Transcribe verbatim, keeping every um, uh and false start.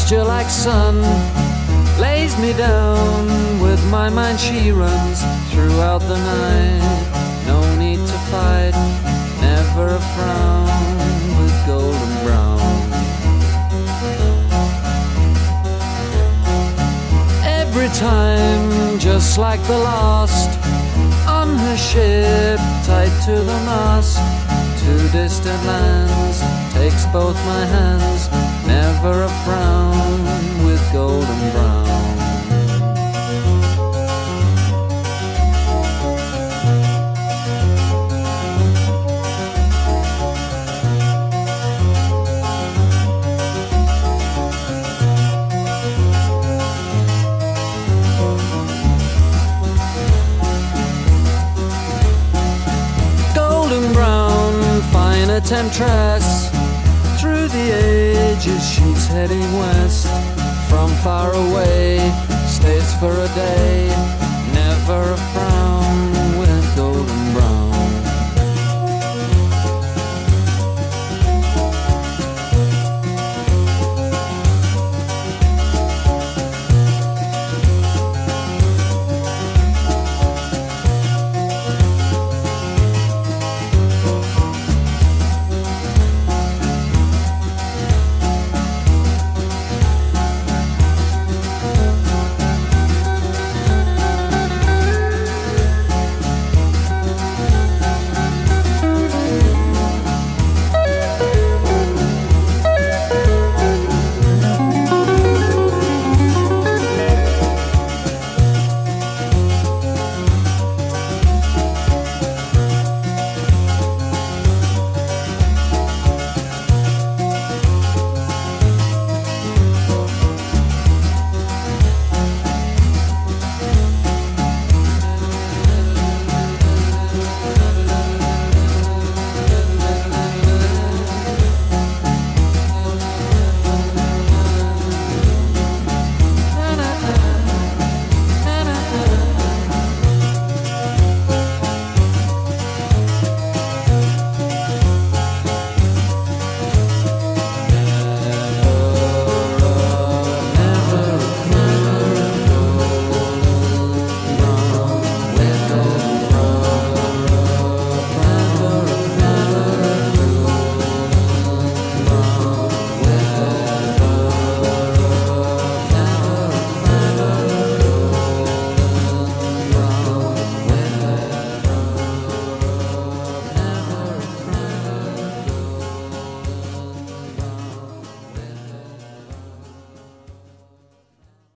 moisture like sun lays me down. With my mind she runs throughout the night. No need to fight, never a frown, with golden brown. Every time, just like the last, on her ship, tied to the mast, to distant lands, takes both my hands, never a frown, with golden brown. A temptress, through the ages she's heading west. From far away, stays for a day, never a frown.